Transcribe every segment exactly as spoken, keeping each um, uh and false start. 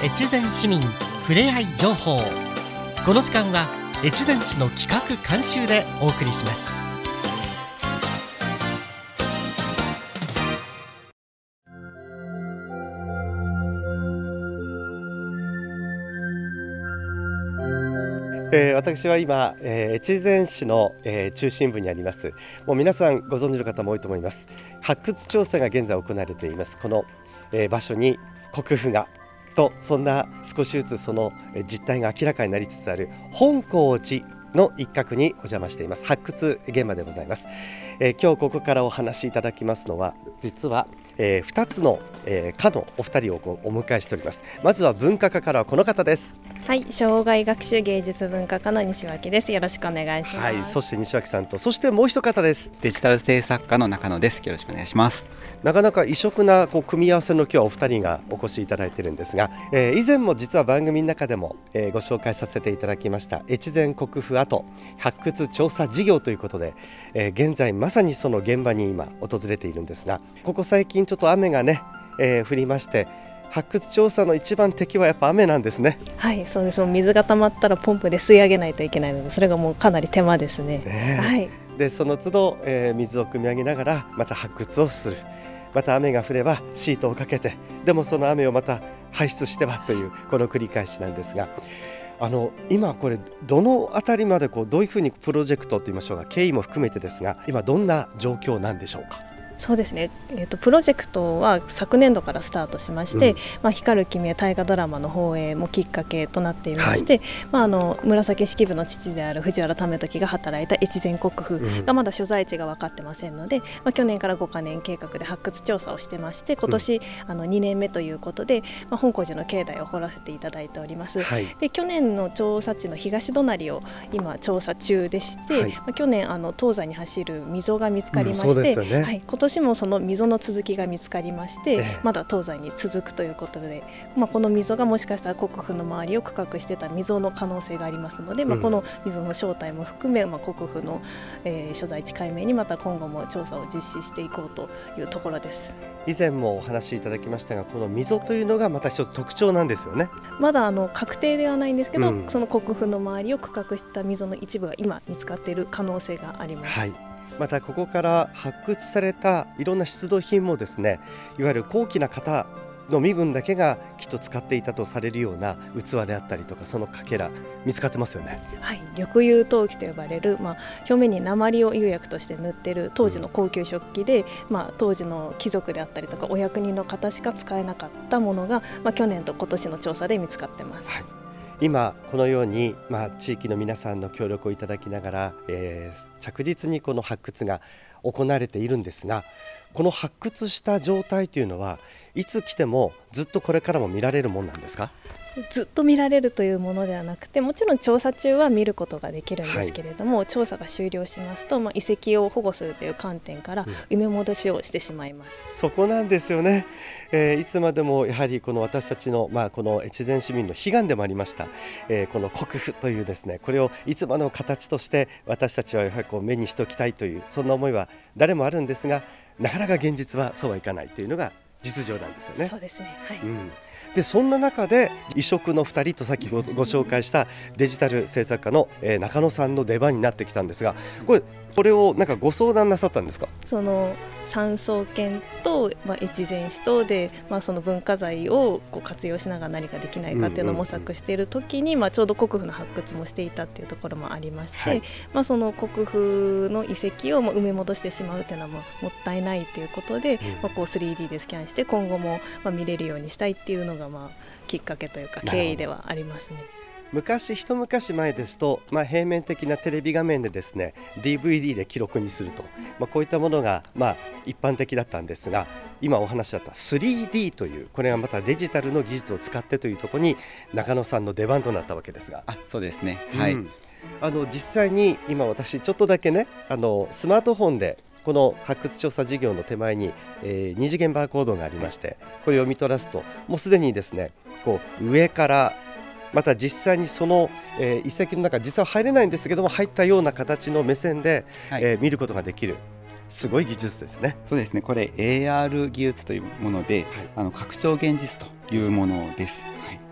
越前市民ふれあい情報。この時間は越前市の企画監修でお送りします。 えー、私は今、えー、越前市の、えー、中心部にあります。もう皆さんご存知の方も多いと思います。発掘調査が現在行われていますこの、えー、場所に国府がと、そんな少しずつその実態が明らかになりつつある本光寺の一角にお邪魔しています。発掘現場でございます。えー、今日ここからお話しいただきますのは、実は、えー、ふたつの、えー、科のお二人をこうお迎えしております。まずは文化科からはこの方です。 はい、障害学習芸術文化科の西脇です。よろしくお願いします。 はい、そして西脇さんと、そしてもう一方です。 デジタル制作科の中野です。よろしくお願いします。 なかなか異色なこう組み合わせの今日はお二人がお越しいただいているんですが、えー、以前も実は番組の中でも、えー、ご紹介させていただきました越前国府跡発掘調査事業ということで、えー、現在まさにその現場に今訪れているんですが、ここ最近ちょっと雨がね、えー、降りまして、発掘調査の一番敵はやっぱ雨なんですね。 はい、そうです。もう水が溜まったらポンプで吸い上げないといけないので、それがもうかなり手間ですね。 ね、 はい、 でその都度、えー、水を汲み上げながらまた発掘をする。また雨が降ればシートをかけて、でもその雨をまた排出してはというこの繰り返しなんですが、あの今これどのあたりまでこうどういうふうにプロジェクトといいましょうか、経緯も含めてですが、今どんな状況なんでしょうか。 そうですね、えーと、プロジェクトは昨年度からスタートしまして、うん、まあ、光る君へ大河ドラマの放映もきっかけとなっていまして、はい、まあ、あの紫式部の父である藤原為時が働いた越前国府がまだ所在地が分かってませんので、うん、まあ、去年からごかねん計画で発掘調査をしてまして、今年、うん、あのにねんめということで、まあ、本光寺の境内を掘らせていただいております。はい、で去年の調査地の東隣を今調査中でして、はい、まあ、去年あの東西に走る溝が見つかりまして、うん、ね、はい、今年今年もその溝の続きが見つかりまして、ええ、まだ東西に続くということで、まあ、この溝がもしかしたら国府の周りを区画してた溝の可能性がありますので、まあ、この溝の正体も含め、まあ、国府の、えー、所在地解明にまた今後も調査を実施していこうというところです。 以前もお話しいただきましたが、この溝というのがまた一つ特徴なんですよね。 まだあの確定ではないんですけど、うん、その国府の周りを区画した溝の一部が今見つかっている可能性があります。 はい、またここから発掘されたいろんな出土品もですね、いわゆる高貴な方の身分だけがきっと使っていたとされるような器であったりとか、そのかけら見つかってますよね。 はい、緑釉陶器と呼ばれる、まあ、表面に鉛を釉薬として塗っている当時の高級食器で、うん、まあ、当時の貴族であったりとかお役人の方しか使えなかったものが、まあ、去年と今年の調査で見つかってます。はい、 今このように、まあ、地域の皆さんの協力をいただきながら、えー、着実にこの発掘が行われているんですが、この発掘した状態というのはいつ来てもずっとこれからも見られるものなんですか。 ずっと見られるというものではなくて、もちろん調査中は見ることができるんですけれども、はい、調査が終了しますと、まあ、遺跡を保護するという観点から埋め戻しをしてしまいます。 うん、そこなんですよね。えー、いつまでもやはりこの私たちの、まあ、この越前市民の悲願でもありました、えー、この国府というですね、これをいつまでも形として私たちはやはりこう目にしておきたいという、そんな思いは誰もあるんですが、なかなか現実はそうはいかないというのが実情なんですよね。 そうですね、はい。 うん、でそんな中で異色のふたりとさっき ご, ご紹介したデジタル制作家の、えー、中野さんの出番になってきたんですが、これこれをなんかご相談なさったんですか。 その産総研と、まあ、越前市とで、まあ、その文化財をこう活用しながら何かできないかっていうのを模索している時に、まあ、ちょうど国府の発掘もしていたっていうところもありまして、はい、まあ、その国府の遺跡を埋め戻してしまうっていうのはもったいないということで、うん、まあ、こう スリーディー でスキャンして今後もまあ見れるようにしたいっていうのがまあきっかけというか経緯ではありますね。 昔一昔前ですと、まあ、平面的なテレビ画面でですね ディーブイディー で記録にすると、まあ、こういったものがまあ一般的だったんですが、今お話だった スリーディー という、これがまたデジタルの技術を使ってというところに中野さんの出番となったわけですが。 あ、そうですね、はい、うん、 あの実際に今私ちょっとだけね、あのスマートフォンでこの発掘調査事業の手前に、えー、二次元バーコードがありまして、これを見取らすともうすでにですね、こう上からまた実際にその、えー、遺跡の中実際は入れないんですけども、入ったような形の目線で、はい、えー、見ることができる、すごい技術ですね。 そうですね、これ エーアール 技術というもので、はい、あの拡張現実というものです。はい、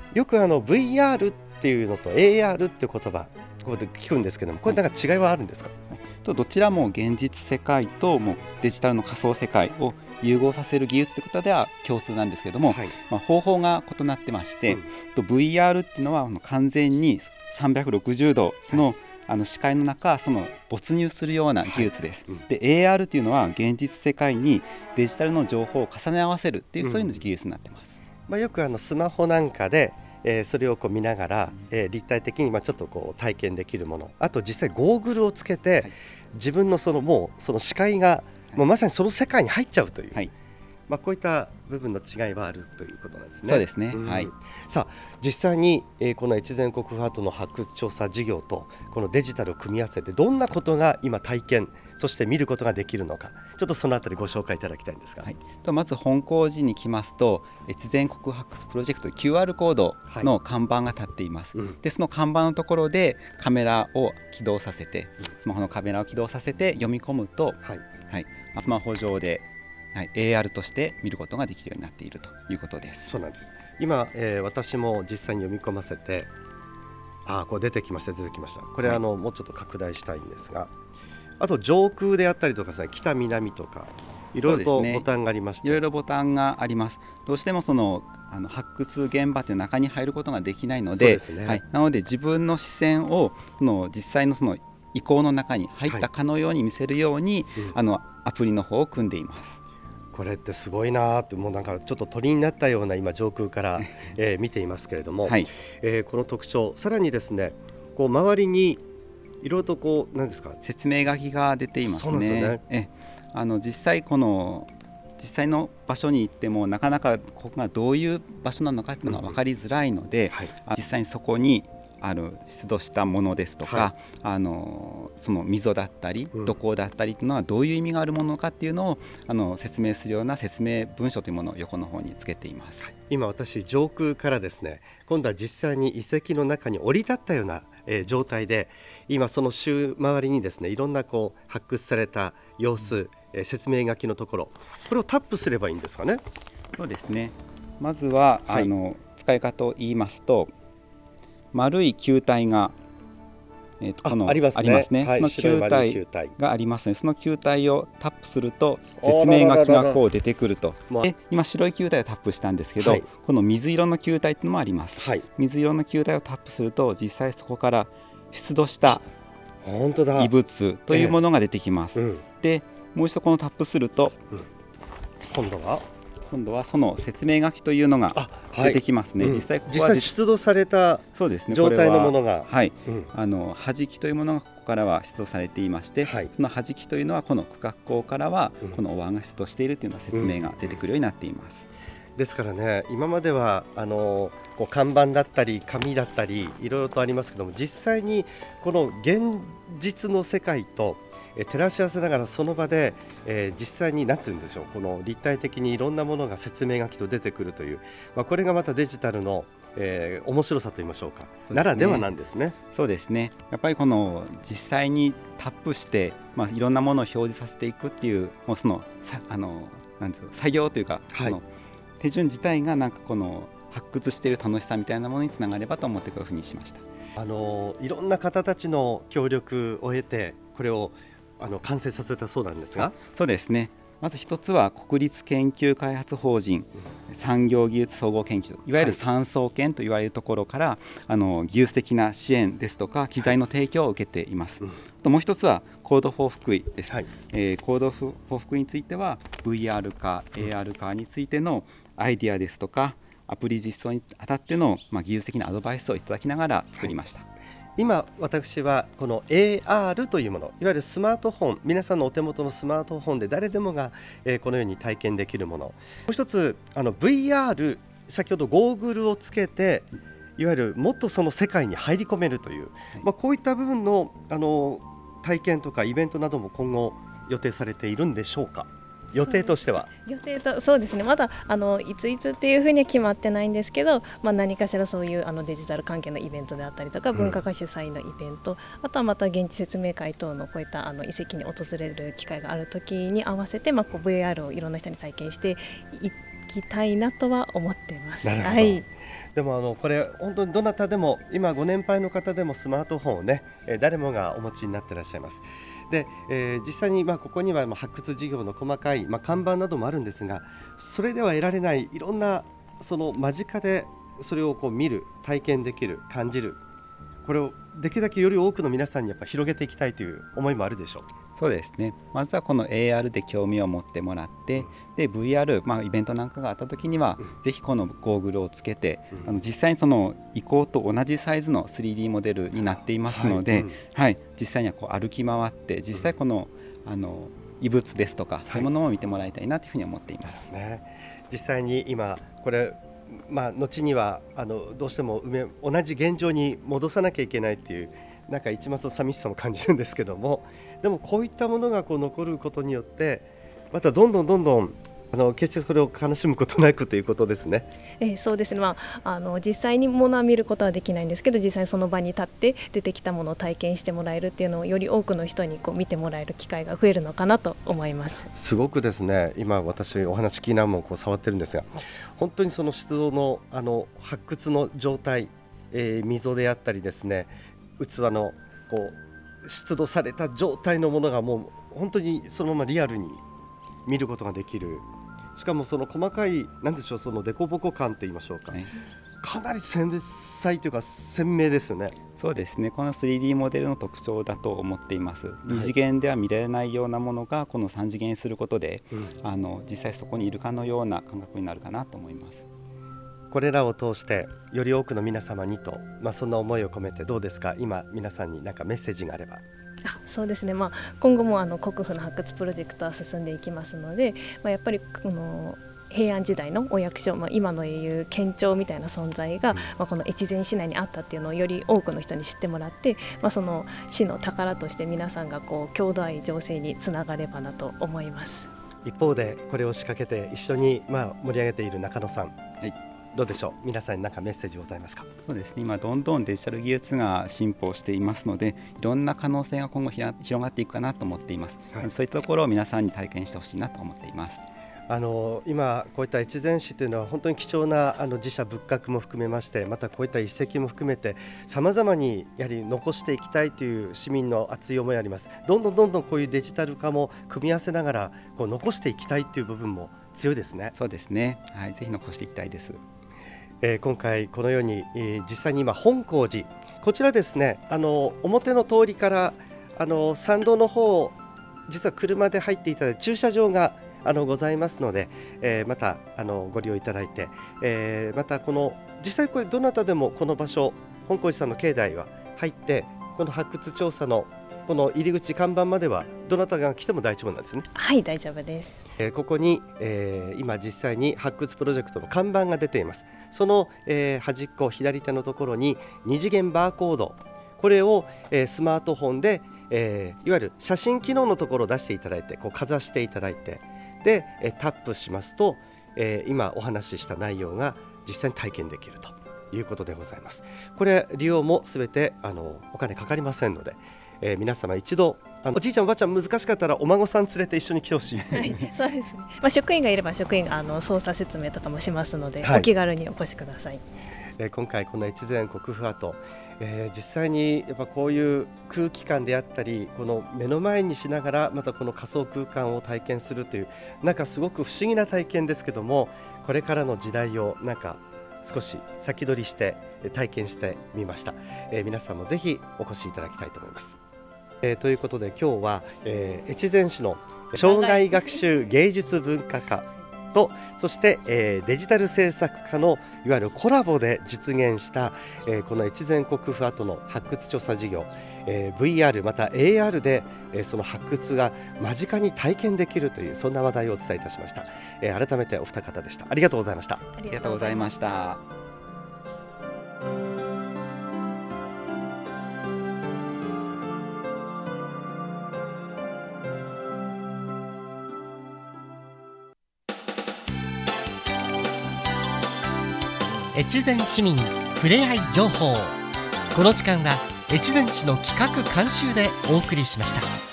よくあの ブイアール っていうのと エーアール っていう言葉ここで聞くんですけども、これなんか違いはあるんですか？ とどちらも現実世界ともうデジタルの仮想世界を融合させる技術ということでは共通なんですけども、はい、まあ、方法が異なってまして、うん、と ブイアール っていうのは完全にさんびゃくろくじゅうどの、はい、あの視界の中その没入するような技術です、はい、うん、で エーアール というのは現実世界にデジタルの情報を重ね合わせるっていう、うん、そういう技術になってます。 まあ、よくあのスマホなんかでえー、それをこう見ながら、えー、立体的にまあちょっとこう体験できるもの、あと実際ゴーグルをつけて、はい、自分のそのもうその視界が、はい、もうまさにその世界に入っちゃうという、はい、まあ、こういった部分の違いはあるということなんですね。 そうですね、 うん、 はい。 さあ実際に、えー、この越前国府ハートの発掘調査事業とこのデジタルを組み合わせてどんなことが今体験そして見ることができるのか、ちょっとそのあたりご紹介いただきたいんですが、はい、 とまず本校寺に来ますと越前国府発掘プロジェクト キューアール コードの看板が立っています、はい、うん、でその看板のところでカメラを起動させて、うん、スマホのカメラを起動させて読み込むと、はいはい、スマホ上で、はい、エーアール として見ることができるようになっているということです。 そうなんです。今、えー、私も実際に読み込ませて、あ、こう出てきました出てきました。これ、はい、あのもうちょっと拡大したいんですが、あと上空であったりとか、ね、北南とかいろいろとボタンがありまして、 いろいろボタンがあります。どうしてもそのあの発掘現場という中に入ることができないので、ね、はい、なので自分の視線をその実際のその遺構の中に入ったかのように見せるように、はい、うん、あのアプリの方を組んでいます。 これってすごいなって、もうなんかちょっと鳥になったような今上空から、えー、見ていますけれども、はい、えー、この特徴、さらにですね、こう周りにいろいろとこう何ですか、 説明書きが出ていますね。 そうですよね。 えあの実際この実際の場所に行ってもなかなかここがどういう場所なのかっていうのが分かりづらいので、うん、はい、実際にそこにある出土したものですとか、はい、あのその溝だったり土工だったりというのはどういう意味があるものかっていうのをあの説明するような説明文書というものを横の方につけています。はい、 今私上空からですね、今度は実際に遺跡の中に降り立ったような、えー、状態で今その周周りにですねいろんなこう発掘された様子、うん、えー、説明書きのところ、これをタップすればいいんですかね。 そうですね。まずは、はい、あの使い方を言いますと、丸い球体が、えー、とこの あ, ありますね、ありますね、はい、その球体がありますね。その球体をタップすると説明書きがこう出てくると。で今白い球体をタップしたんですけど、はい、この水色の球体というのもあります、はい、水色の球体をタップすると実際そこから出土した遺物というものが出てきます、えーうん、でもう一度このタップすると、うん、 今度は今度はその説明書きというのが出てきますね、はい、うん、実際ここは実際出土された状態のものが、 はい、うん、あの端木というものがここからは出土されていまして、はい、その端木というのはこの区画口からはこのお椀が出土しているというような説明が出てくるようになっています、 うん、ですからね、今まではあのこう看板だったり紙だったりいろいろとありますけども、実際にこの現実の世界と照らし合わせながらその場で、えー、実際に何て言うんでしょう、この立体的にいろんなものが説明書きと出てくるという、まあ、これがまたデジタルの、えー、面白さと言いましょうか、う、ね、ならではなんですね。 そうですね。やっぱりこの実際にタップして、まあ、いろんなものを表示させていくっていう、もうそのさあのなんていうの作業というか、はい、の手順自体がなんかこの発掘している楽しさみたいなものにつながればと思ってこういうふうにしました。 あのいろんな方たちの協力を得てこれをあの完成させたそうなんですが、 そうですね。まず一つは国立研究開発法人、うん、産業技術総合研究所、いわゆる産総研と言われるところから、はい、あの技術的な支援ですとか機材の提供を受けています、はい、ともう一つはコードフォー福井です、はい、えー、コードフォー福井については ブイアール 化、うん、エーアール 化についてのアイディアですとかアプリ実装にあたっての、まあ、技術的なアドバイスをいただきながら作りました、はい。 今私はこの エーアール というもの、いわゆるスマートフォン、皆さんのお手元のスマートフォンで誰でもが、えー、このように体験できるもの、もう一つあの ブイアール、先ほどゴーグルをつけていわゆるもっとその世界に入り込めるという、はい、まあ、こういった部分の、あの体験とかイベントなども今後予定されているんでしょうか。予定としては予定とそうですね、まだあのいついつっていうふうには決まってないんですけど、まあ、何かしらそういうあのデジタル関係のイベントであったりとか、うん、文化科主催のイベント、あとはまた現地説明会等のこういったあの遺跡に訪れる機会がある時に合わせて、まあ、こう ブイアール をいろんな人に体験していききたいなとは思っています。 なるほど、 はい、 でもあのこれ本当にどなたでも今ご年配の方でもスマートフォンをね、えー、誰もがお持ちになっていらっしゃいます。で、えー、実際にまあここにはまあ発掘事業の細かいまあ看板などもあるんですが、それでは得られないいろんなその間近でそれをこう見る、体験できる、感じる、これをできるだけより多くの皆さんにやっぱ広げていきたいという思いもあるでしょう。 そうですね、まずはこの エーアール で興味を持ってもらって、で ブイアール、まあ、イベントなんかがあった時には、うん、ぜひこのゴーグルをつけて、うん、あの実際にその移行と同じサイズの スリーディー モデルになっていますので、はいうんはい、実際にはこう歩き回って実際この、あの遺物ですとか、はい、そういうものを見てもらいたいなというふうに思っています、 ね、実際に今これまあ、後にはあのどうしても埋め同じ現状に戻さなきゃいけないっていうなんか一抹の寂しさも感じるんですけども、でもこういったものがこう残ることによってまたどんどんどんどんあの決してそれを悲しむことなくということですね。 えー、そうですね、まあ、あの実際に物は見ることはできないんですけど、実際にその場に立って出てきたものを体験してもらえるっていうのをより多くの人にこう見てもらえる機会が増えるのかなと思います。 すごくですね、今私お話聞きながらもこう触ってるんですが、本当にその出土の、あの発掘の状態、えー、溝であったりですね、器のこう出土された状態のものがもう本当にそのままリアルに見ることができる。しかもその細かいなんでしょう、その凸凹感といいましょうか、はい、かなり繊細というか鮮明ですよね。 そうですね、この スリーディー モデルの特徴だと思っています。に次元では見られないようなものがこのさん次元にすることで、うん、あの実際そこにいるかのような感覚になるかなと思います。 これらを通してより多くの皆様にと、まあ、そんな思いを込めてどうですか、今皆さんに何かメッセージがあれば。 あそうですね、まあ、今後もあの国府の発掘プロジェクトは進んでいきますので、まあ、やっぱりこの平安時代のお役所、まあ、今の英雄県庁みたいな存在が、うんまあ、この越前市内にあったっていうのをより多くの人に知ってもらって、まあ、その市の宝として皆さんがこう郷土愛醸成につながればなと思います。 一方でこれを仕掛けて一緒にまあ盛り上げている中野さん、はいどうでしょう、皆さんに何かメッセージございますか。 そうですね、今どんどんデジタル技術が進歩していますので、いろんな可能性が今後広がっていくかなと思っています、はい、そういったところを皆さんに体験してほしいなと思っています。 あの今こういった越前市というのは本当に貴重なあの寺社仏閣も含めまして、またこういった遺跡も含めてさまざまにやはり残していきたいという市民の熱い思いあります。どんどんどんどんこういうデジタル化も組み合わせながらこう残していきたいという部分も強いですね。 そうですね、はい、ぜひ残していきたいです。 えー、今回このように、えー、実際に今本光寺、こちらですね、あの表の通りからあの参道の方、実は車で入っていただいて駐車場があのございますので、えー、またあのご利用いただいて、えー、またこの実際これどなたでもこの場所本光寺さんの境内は入ってこの発掘調査のこの入り口看板まではどなたが来ても大丈夫なんですね。 はい大丈夫です。 えー、ここに、えー、今実際に発掘プロジェクトの看板が出ています。その、えー、端っこ左手のところに二次元バーコード、これを、えー、スマートフォンで、えー、いわゆる写真機能のところを出していただいてこうかざしていただいてで、えー、タップしますと、えー、今お話しした内容が実際に体験できるということでございます。これ利用もすべてあのお金かかりませんので、えー、皆様一度あのおじいちゃんおばあちゃん難しかったらお孫さん連れて一緒に来てほしい、 はい、そうですね、まあ、職員がいれば職員があの操作説明とかもしますので、はい、お気軽にお越しください。 えー、今回この越前国府跡、えー、実際にやっぱこういう空気感であったりこの目の前にしながらまたこの仮想空間を体験するというなんかすごく不思議な体験ですけども、これからの時代をなんか少し先取りして体験してみました。えー、皆さんもぜひお越しいただきたいと思います。えー、ということで今日は、えー、越前市の障害学習芸術文化課とそして、えー、デジタル制作課のいわゆるコラボで実現した、えー、この越前国府跡の発掘調査事業、えー、ブイアール また エーアール で、えー、その発掘が間近に体験できるというそんな話題をお伝えいたしました。えー、改めてお二方でした。ありがとうございました。ありがとうございました。 越前市民ふれあい情報。この時間は越前市の企画監修でお送りしました。